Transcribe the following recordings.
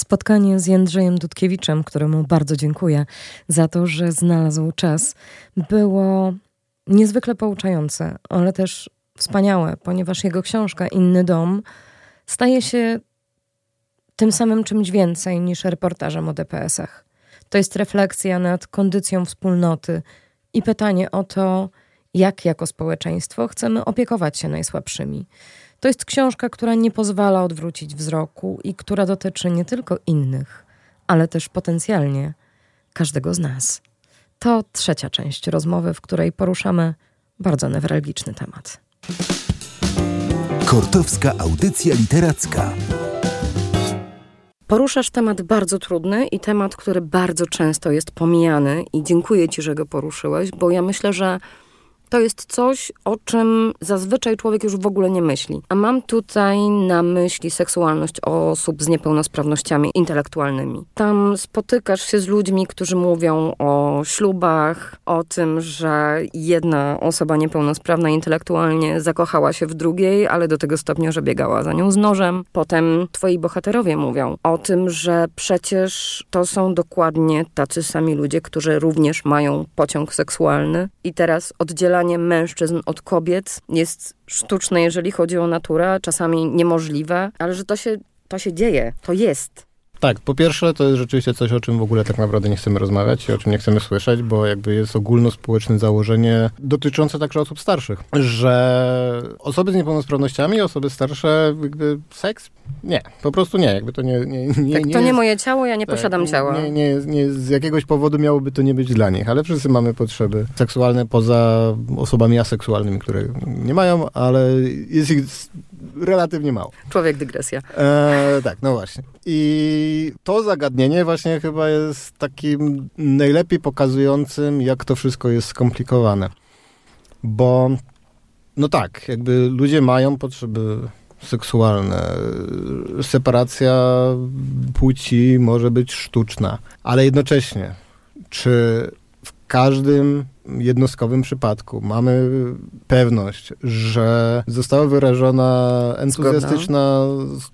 Spotkanie z Jędrzejem Dudkiewiczem, któremu bardzo dziękuję za to, że znalazł czas, było niezwykle pouczające, ale też wspaniałe, ponieważ jego książka Inny dom staje się tym samym czymś więcej niż reportażem o DPS-ach. To jest refleksja nad kondycją wspólnoty i pytanie o to, jak jako społeczeństwo chcemy opiekować się najsłabszymi. To jest książka, która nie pozwala odwrócić wzroku i która dotyczy nie tylko innych, ale też potencjalnie każdego z nas. To trzecia część rozmowy, w której poruszamy bardzo newralgiczny temat. Kortowska audycja literacka. Poruszasz temat bardzo trudny i temat, który bardzo często jest pomijany i dziękuję ci, że go poruszyłeś, bo ja myślę, że to jest coś, o czym zazwyczaj człowiek już w ogóle nie myśli. A mam tutaj na myśli seksualność osób z niepełnosprawnościami intelektualnymi. Tam spotykasz się z ludźmi, którzy mówią o ślubach, o tym, że jedna osoba niepełnosprawna intelektualnie zakochała się w drugiej, ale do tego stopnia, że biegała za nią z nożem. Potem twoi bohaterowie mówią o tym, że przecież to są dokładnie tacy sami ludzie, którzy również mają pociąg seksualny i teraz oddzielanie mężczyzn od kobiet jest sztuczne, jeżeli chodzi o naturę, czasami niemożliwe, ale że to się dzieje, to jest. Tak, po pierwsze to jest rzeczywiście coś, o czym w ogóle tak naprawdę nie chcemy rozmawiać i o czym nie chcemy słyszeć, bo jakby jest ogólnospołeczne założenie dotyczące także osób starszych, że osoby z niepełnosprawnościami, osoby starsze, jakby seks? Nie, po prostu nie, jakby to nie to nie moje ciało, ja nie posiadam ciała. Nie, z jakiegoś powodu miałoby to nie być dla nich, ale wszyscy mamy potrzeby seksualne poza osobami aseksualnymi, które nie mają, ale jest ich relatywnie mało. Człowiek dygresja. Tak, no właśnie. I to zagadnienie właśnie chyba jest takim najlepiej pokazującym, jak to wszystko jest skomplikowane. Bo, no tak, jakby ludzie mają potrzeby seksualne. Separacja płci może być sztuczna, ale jednocześnie, czy w każdym jednostkowym przypadku mamy pewność, że została wyrażona entuzjastyczna,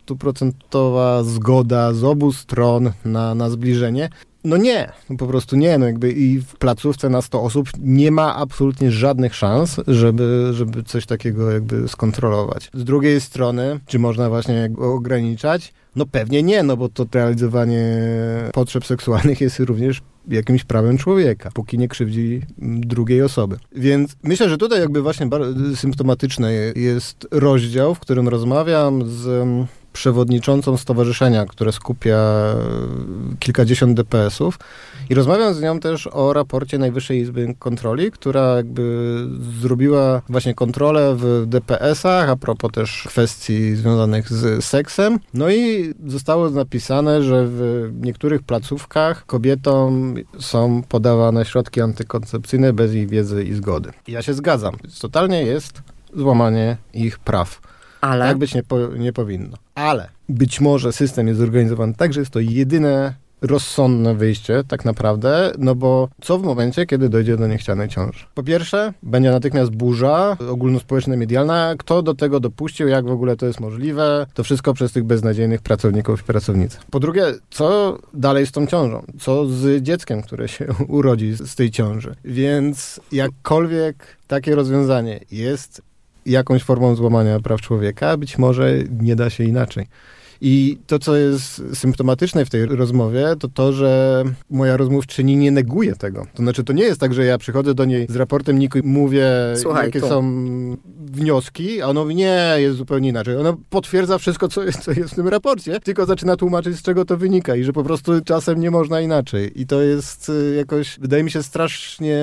100% zgoda z obu stron na zbliżenie? No nie, po prostu nie. No jakby i w placówce na 100 osób nie ma absolutnie żadnych szans, żeby coś takiego jakby skontrolować. Z drugiej strony, czy można właśnie jakby ograniczać? No pewnie nie, no bo to realizowanie potrzeb seksualnych jest również jakimś prawem człowieka, póki nie krzywdzi drugiej osoby. Więc myślę, że tutaj jakby właśnie bardzo symptomatyczny jest rozdział, w którym rozmawiam z przewodniczącą stowarzyszenia, które skupia kilkadziesiąt DPS-ów i rozmawiam z nią też o raporcie Najwyższej Izby Kontroli, która jakby zrobiła właśnie kontrolę w DPS-ach a propos też kwestii związanych z seksem. No i zostało napisane, że w niektórych placówkach kobietom są podawane środki antykoncepcyjne bez ich wiedzy i zgody. I ja się zgadzam. Totalnie jest złamanie ich praw. Ale? Tak być nie powinno. Ale być może system jest zorganizowany tak, że jest to jedyne rozsądne wyjście tak naprawdę, no bo co w momencie, kiedy dojdzie do niechcianej ciąży? Po pierwsze, będzie natychmiast burza ogólnospołeczna, medialna. Kto do tego dopuścił, jak w ogóle to jest możliwe? To wszystko przez tych beznadziejnych pracowników i pracownic. Po drugie, co dalej z tą ciążą? Co z dzieckiem, które się urodzi z tej ciąży? Więc jakkolwiek takie rozwiązanie jest jakąś formą złamania praw człowieka, być może nie da się inaczej. I to, co jest symptomatyczne w tej rozmowie, to to, że moja rozmówczyni nie neguje tego. To znaczy, to nie jest tak, że ja przychodzę do niej z raportem NIK i mówię, słuchaj, jakie są wnioski, a ona mówi, nie, jest zupełnie inaczej. Ona potwierdza wszystko, co jest w tym raporcie, tylko zaczyna tłumaczyć, z czego to wynika i że po prostu czasem nie można inaczej. I to jest jakoś, wydaje mi się, strasznie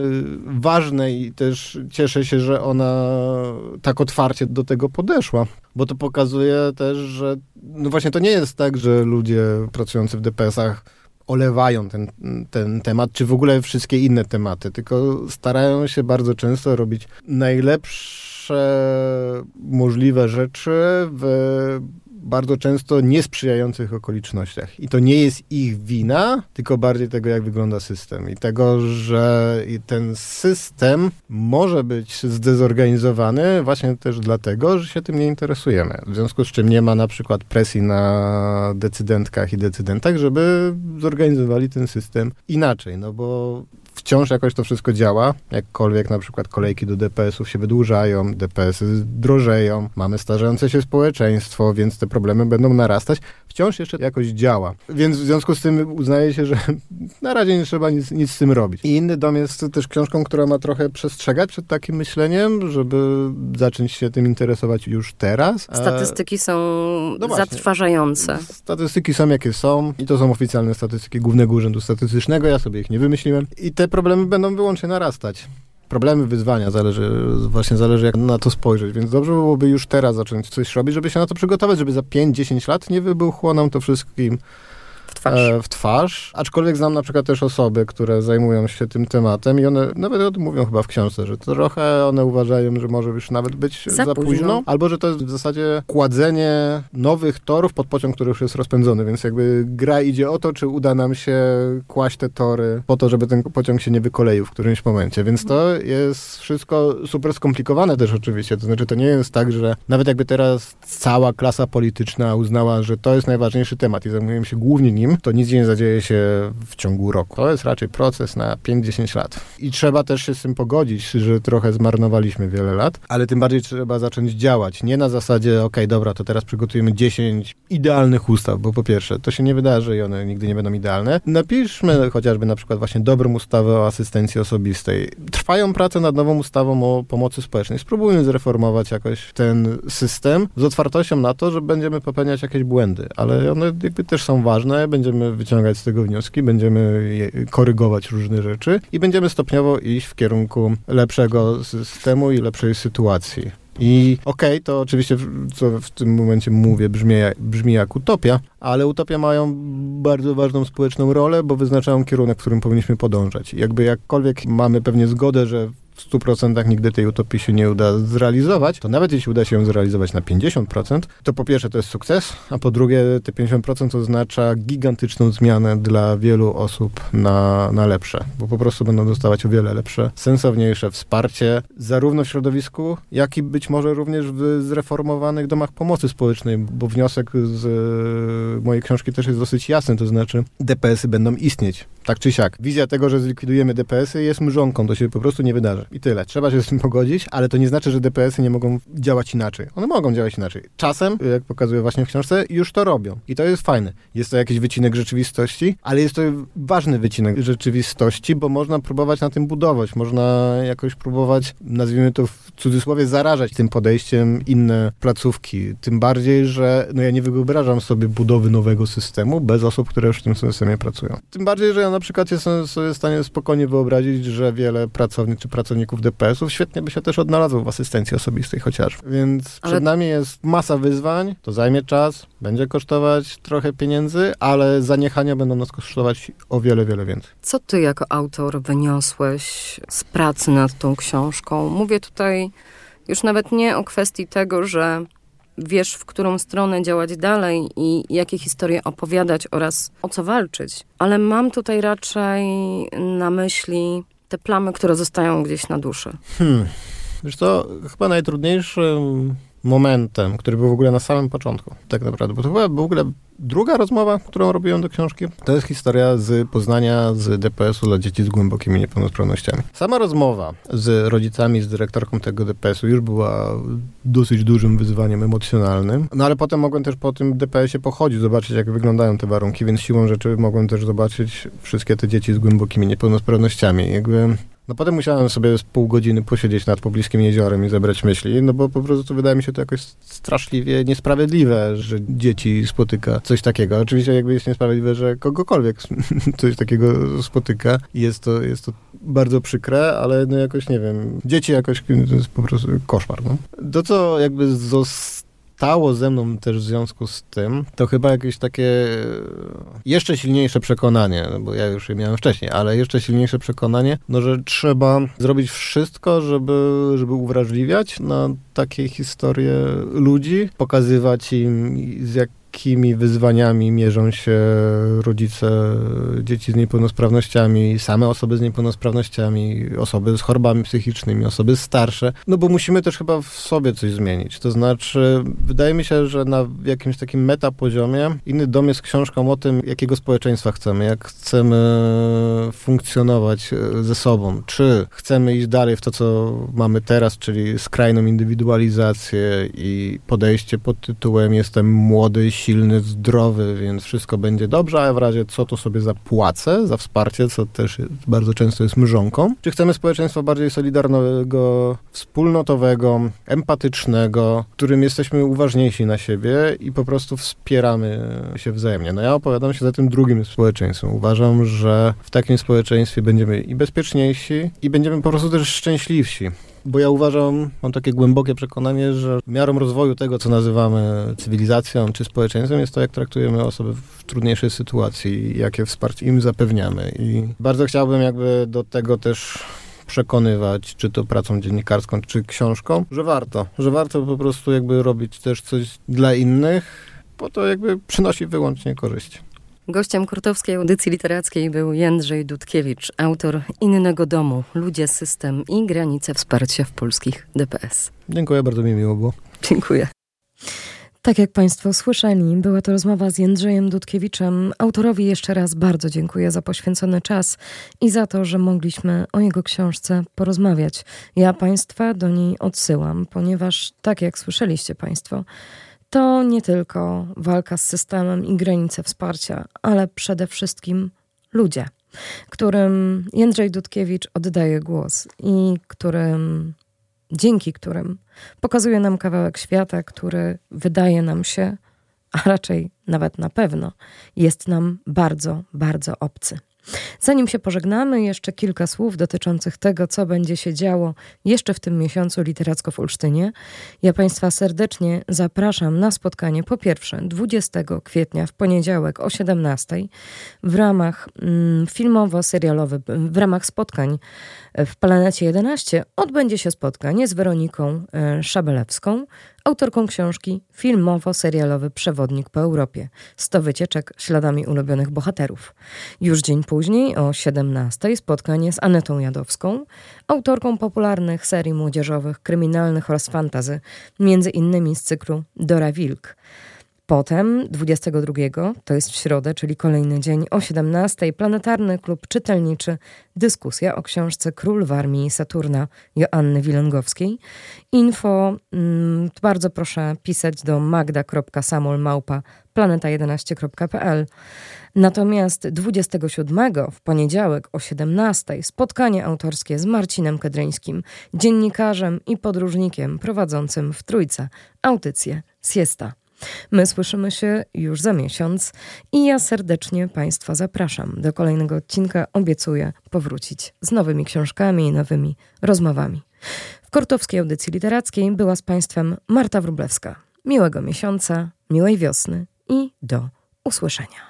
ważne i też cieszę się, że ona tak otwarcie do tego podeszła. Bo to pokazuje też, że no właśnie to nie jest tak, że ludzie pracujący w DPS-ach olewają ten temat, czy w ogóle wszystkie inne tematy, tylko starają się bardzo często robić najlepsze możliwe rzeczy w bardzo często niesprzyjających okolicznościach. I to nie jest ich wina, tylko bardziej tego, jak wygląda system. I tego, że ten system może być zdezorganizowany właśnie też dlatego, że się tym nie interesujemy. W związku z czym nie ma na przykład presji na decydentkach i decydentach, żeby zorganizowali ten system inaczej, no bo wciąż jakoś to wszystko działa, jakkolwiek na przykład kolejki do DPS-ów się wydłużają, DPS-y drożeją, mamy starzejące się społeczeństwo, więc te problemy będą narastać. Wciąż jeszcze jakoś działa. Więc w związku z tym uznaje się, że na razie nie trzeba nic z tym robić. I Inny dom jest też książką, która ma trochę przestrzegać przed takim myśleniem, żeby zacząć się tym interesować już teraz. Statystyki są zatrważające. Statystyki są jakie są i to są oficjalne statystyki Głównego Urzędu Statystycznego, ja sobie ich nie wymyśliłem. I te problemy będą wyłącznie narastać. Problemy, wyzwania, zależy jak na to spojrzeć, więc dobrze byłoby już teraz zacząć coś robić, żeby się na to przygotować, żeby za 5-10 lat nie wybuchło nam to wszystkim w twarz. Aczkolwiek znam na przykład też osoby, które zajmują się tym tematem i one nawet o tym mówią chyba w książce, że trochę one uważają, że może już nawet być za późno, albo że to jest w zasadzie kładzenie nowych torów pod pociąg, który już jest rozpędzony, więc jakby gra idzie o to, czy uda nam się kłaść te tory po to, żeby ten pociąg się nie wykoleił w którymś momencie, więc to jest wszystko super skomplikowane też oczywiście, to znaczy to nie jest tak, że nawet jakby teraz cała klasa polityczna uznała, że to jest najważniejszy temat i zajmujemy się głównie nim, to nic nie zadzieje się w ciągu roku. To jest raczej proces na 5-10 lat. I trzeba też się z tym pogodzić, że trochę zmarnowaliśmy wiele lat, ale tym bardziej trzeba zacząć działać. Nie na zasadzie, okej, dobra, to teraz przygotujemy 10 idealnych ustaw, bo po pierwsze, to się nie wydarzy i one nigdy nie będą idealne. Napiszmy chociażby na przykład właśnie dobrą ustawę o asystencji osobistej. Trwają prace nad nową ustawą o pomocy społecznej. Spróbujmy zreformować jakoś ten system z otwartością na to, że będziemy popełniać jakieś błędy, ale one jakby też są ważne, będziemy wyciągać z tego wnioski, będziemy korygować różne rzeczy i będziemy stopniowo iść w kierunku lepszego systemu i lepszej sytuacji. I to oczywiście, co w tym momencie mówię, brzmi jak utopia, ale utopie mają bardzo ważną społeczną rolę, bo wyznaczają kierunek, w którym powinniśmy podążać. Jakby jakkolwiek mamy pewnie zgodę, że w 100% nigdy tej utopii się nie uda zrealizować, to nawet jeśli uda się ją zrealizować na 50%, to po pierwsze to jest sukces, a po drugie te 50% oznacza gigantyczną zmianę dla wielu osób na lepsze, bo po prostu będą dostawać o wiele lepsze, sensowniejsze wsparcie zarówno w środowisku, jak i być może również w zreformowanych domach pomocy społecznej, bo wniosek z mojej książki też jest dosyć jasny, to znaczy DPS-y będą istnieć, tak czy siak. Wizja tego, że zlikwidujemy DPS-y jest mrzonką, to się po prostu nie wydarzy. I tyle. Trzeba się z tym pogodzić, ale to nie znaczy, że DPS-y nie mogą działać inaczej. One mogą działać inaczej. Czasem, jak pokazuję właśnie w książce, już to robią. I to jest fajne. Jest to jakiś wycinek rzeczywistości, ale jest to ważny wycinek rzeczywistości, bo można próbować na tym budować. Można jakoś próbować, nazwijmy to w cudzysłowie, zarażać tym podejściem inne placówki. Tym bardziej, że ja nie wyobrażam sobie budowy nowego systemu bez osób, które już w tym systemie pracują. Tym bardziej, że ja na przykład jestem sobie w stanie spokojnie wyobrazić, że wiele pracowników DPS-ów świetnie by się też odnalazło w asystencji osobistej chociażby. Więc przed nami jest masa wyzwań, to zajmie czas, będzie kosztować trochę pieniędzy, ale zaniechania będą nas kosztować o wiele, wiele więcej. Co ty jako autor wyniosłeś z pracy nad tą książką? Mówię tutaj już nawet nie o kwestii tego, że wiesz, w którą stronę działać dalej i jakie historie opowiadać oraz o co walczyć, ale mam tutaj raczej na myśli te plamy, które zostają gdzieś na duszy. Wiesz co, chyba najtrudniejszym momentem, który był w ogóle na samym początku, tak naprawdę, bo to była w ogóle druga rozmowa, którą robiłem do książki, to jest historia z poznania z DPS-u dla dzieci z głębokimi niepełnosprawnościami. Sama rozmowa z rodzicami, z dyrektorką tego DPS-u już była dosyć dużym wyzwaniem emocjonalnym, no ale potem mogłem też po tym DPS-ie pochodzić, zobaczyć jak wyglądają te warunki, więc siłą rzeczy mogłem też zobaczyć wszystkie te dzieci z głębokimi niepełnosprawnościami. No potem musiałem sobie z pół godziny posiedzieć nad pobliskim jeziorem i zebrać myśli, no bo po prostu wydaje mi się to jakoś straszliwie niesprawiedliwe, że dzieci spotyka coś takiego. Oczywiście jakby jest niesprawiedliwe, że kogokolwiek coś takiego spotyka i jest to bardzo przykre, ale no jakoś nie wiem, dzieci jakoś to jest po prostu koszmar, no. To co jakby zostało ze mną też w związku z tym, to chyba jakieś takie jeszcze silniejsze przekonanie, no bo ja już je miałem wcześniej, ale jeszcze silniejsze przekonanie, no, że trzeba zrobić wszystko, żeby uwrażliwiać na takie historie ludzi, pokazywać im, z jakimi wyzwaniami mierzą się rodzice dzieci z niepełnosprawnościami, same osoby z niepełnosprawnościami, osoby z chorobami psychicznymi, osoby starsze, no bo musimy też chyba w sobie coś zmienić. To znaczy, wydaje mi się, że na jakimś takim metapoziomie Inny dom jest książką o tym, jakiego społeczeństwa chcemy, jak chcemy funkcjonować ze sobą. Czy chcemy iść dalej w to, co mamy teraz, czyli skrajną indywidualizację i podejście pod tytułem jestem młody, silny, zdrowy, więc wszystko będzie dobrze, a w razie co to sobie zapłacę za wsparcie, co też bardzo często jest mrzonką. Czy chcemy społeczeństwa bardziej solidarnego, wspólnotowego, empatycznego, w którym jesteśmy uważniejsi na siebie i po prostu wspieramy się wzajemnie. No ja opowiadam się za tym drugim społeczeństwem. Uważam, że w takim społeczeństwie będziemy i bezpieczniejsi i będziemy po prostu też szczęśliwsi. Bo ja uważam, mam takie głębokie przekonanie, że miarą rozwoju tego, co nazywamy cywilizacją czy społeczeństwem, jest to, jak traktujemy osoby w trudniejszej sytuacji i jakie wsparcie im zapewniamy. I bardzo chciałbym jakby do tego też przekonywać, czy to pracą dziennikarską, czy książką, że warto po prostu jakby robić też coś dla innych, bo to jakby przynosi wyłącznie korzyść. Gościem kurtowskiej audycji literackiej był Jędrzej Dudkiewicz, autor Innego domu, Ludzie, system i granice wsparcia w polskich DPS. Dziękuję, bardzo mi miło było. Dziękuję. Tak jak Państwo słyszeli, była to rozmowa z Jędrzejem Dudkiewiczem. Autorowi jeszcze raz bardzo dziękuję za poświęcony czas i za to, że mogliśmy o jego książce porozmawiać. Ja Państwa do niej odsyłam, ponieważ tak jak słyszeliście Państwo, to nie tylko walka z systemem i granice wsparcia, ale przede wszystkim ludzie, którym Jędrzej Dudkiewicz oddaje głos i dzięki którym pokazuje nam kawałek świata, który wydaje nam się, a raczej nawet na pewno, jest nam bardzo, bardzo obcy. Zanim się pożegnamy, jeszcze kilka słów dotyczących tego, co będzie się działo jeszcze w tym miesiącu literacko w Olsztynie. Ja Państwa serdecznie zapraszam na spotkanie po pierwsze 20 kwietnia w poniedziałek o 17 w ramach w ramach spotkań w Planecie 11 odbędzie się spotkanie z Weroniką Szabelewską, autorką książki Filmowo-serialowy przewodnik po Europie. 100 wycieczek śladami ulubionych bohaterów. Już dzień później o 17 spotkanie z Anetą Jadowską, autorką popularnych serii młodzieżowych, kryminalnych oraz fantasy, między innymi z cyklu Dora Wilk. Potem 22, to jest w środę, czyli kolejny dzień o 17, Planetarny Klub Czytelniczy, dyskusja o książce Król w armii Saturna Joanny Wilęgowskiej. Info bardzo proszę pisać do magda.samol@planeta11.pl. Natomiast 27 w poniedziałek o 17 spotkanie autorskie z Marcinem Kedryńskim, dziennikarzem i podróżnikiem prowadzącym w Trójce audycję Siesta. My słyszymy się już za miesiąc i ja serdecznie Państwa zapraszam. Do kolejnego odcinka obiecuję powrócić z nowymi książkami i nowymi rozmowami. W Kurtowskiej Audycji Literackiej była z Państwem Marta Wróblewska. Miłego miesiąca, miłej wiosny i do usłyszenia.